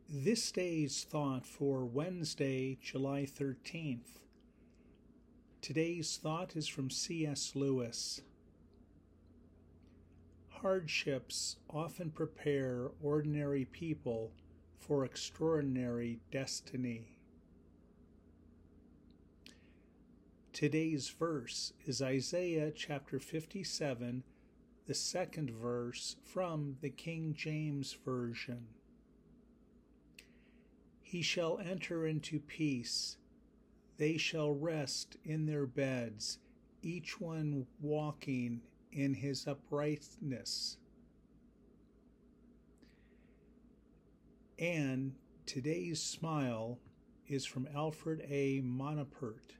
This day's thought for Wednesday, July 13th. Today's thought is from C.S. Lewis. Hardships often prepare ordinary people for extraordinary destiny. Today's verse is Isaiah chapter 57, the second verse from the King James Version. He shall enter into peace. They shall rest in their beds, each one walking in his uprightness. And today's smile is from Alfred A. Monapert.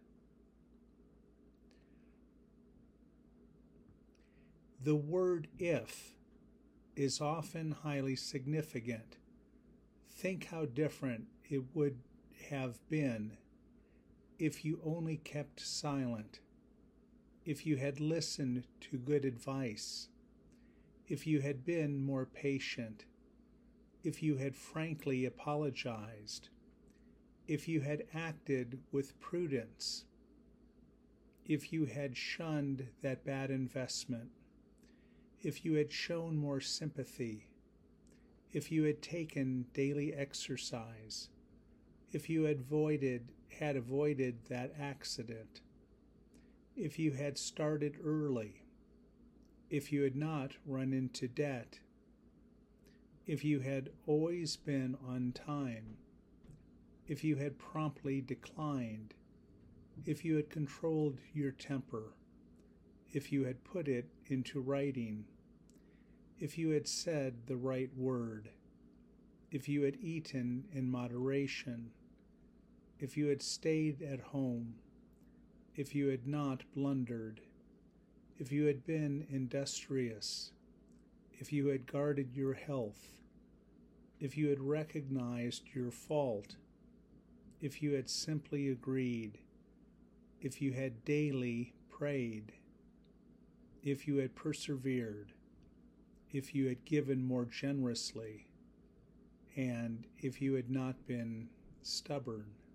The word if is often highly significant. Think how different it would have been if you only kept silent, if you had listened to good advice, if you had been more patient, if you had frankly apologized, if you had acted with prudence, if you had shunned that bad investment, if you had shown more sympathy, if you had taken daily exercise, if you had avoided that accident, if you had started early, if you had not run into debt, if you had always been on time, if you had promptly declined, if you had controlled your temper, if you had put it into writing, if you had said the right word, if you had eaten in moderation, if you had stayed at home, if you had not blundered, if you had been industrious, if you had guarded your health, if you had recognized your fault, if you had simply agreed, if you had daily prayed, if you had persevered, if you had given more generously, and if you had not been stubborn.